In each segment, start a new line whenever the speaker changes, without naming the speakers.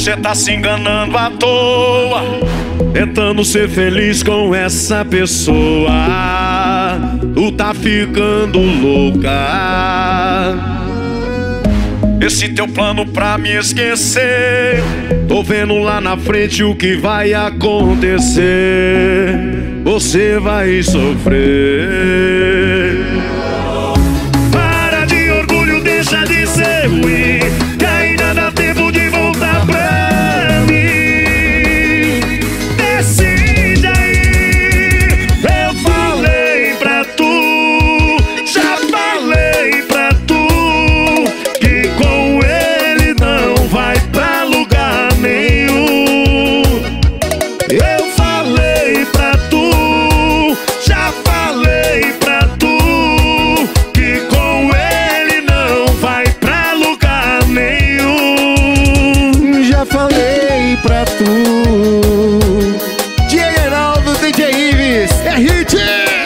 Você tá se enganando à toa, tentando ser feliz com essa pessoa. Tu tá ficando louca. Esse teu plano pra me esquecer, tô vendo lá na frente o que vai acontecer. Você vai sofrer. Para de orgulho, deixa de ser ruim, que ainda dá tempo de voltar pra mim. Decide aí. Eu falei pra tu, já falei pra tu, que com ele não vai pra lugar nenhum. Eu falei pra tu, já falei pra tu, que com ele não vai pra lugar nenhum.
Já falei pra tu. DJ Geraldo, DJ Ives, é hit!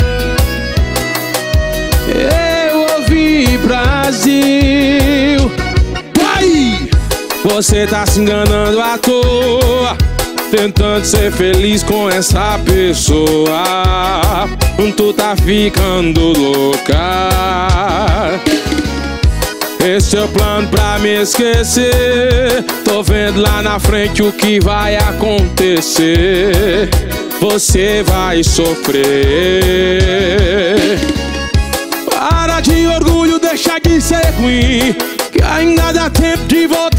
Eu ouvi Brasil. Vai! Você tá se enganando à toa, tentando ser feliz com essa pessoa. Tu tá ficando louca. Esse é o plano pra me esquecer, tô vendo lá na frente o que vai acontecer. Você vai sofrer. Para de orgulho, deixa de ser ruim, que ainda dá tempo de voltar